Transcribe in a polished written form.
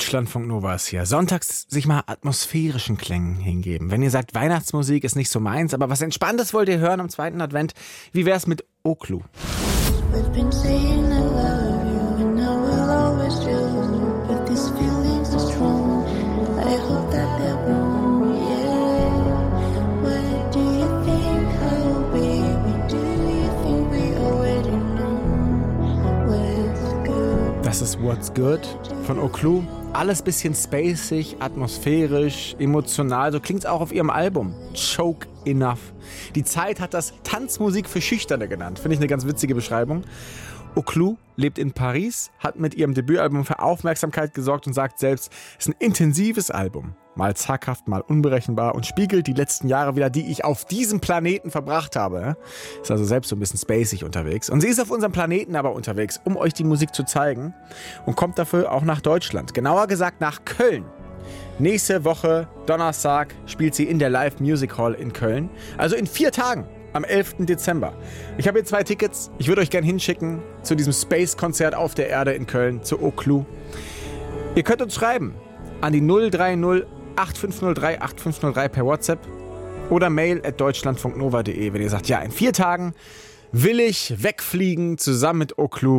Deutschlandfunk Nova ist hier. Sonntags sich mal atmosphärischen Klängen hingeben. Wenn ihr sagt, Weihnachtsmusik ist nicht so meins, aber was Entspanntes wollt ihr hören am zweiten Advent, wie wär's mit Oklu? Das ist What's Good von Oklu. Alles bisschen spacig, atmosphärisch, emotional. So klingt's auch auf ihrem Album. Choke Enough. Die Zeit hat das Tanzmusik für Schüchterne genannt. Finde ich eine ganz witzige Beschreibung. Oklu lebt in Paris, hat mit ihrem Debütalbum für Aufmerksamkeit gesorgt und sagt selbst, es ist ein intensives Album. Mal zaghaft, mal unberechenbar und spiegelt die letzten Jahre wieder, die ich auf diesem Planeten verbracht habe. Ist also selbst so ein bisschen spacig unterwegs. Und sie ist auf unserem Planeten aber unterwegs, um euch die Musik zu zeigen und kommt dafür auch nach Deutschland. Genauer gesagt nach Köln. Nächste Woche, Donnerstag, spielt sie in der Live Music Hall in Köln. Also in 4 Tagen. Am 11. Dezember. Ich habe hier 2 Tickets. Ich würde euch gerne hinschicken zu diesem Space-Konzert auf der Erde in Köln, zu Oklu. Ihr könnt uns schreiben an die 030 8503 8503 per WhatsApp oder mail@deutschlandfunknova.de, wenn ihr sagt, ja, in 4 Tagen will ich wegfliegen zusammen mit Oklu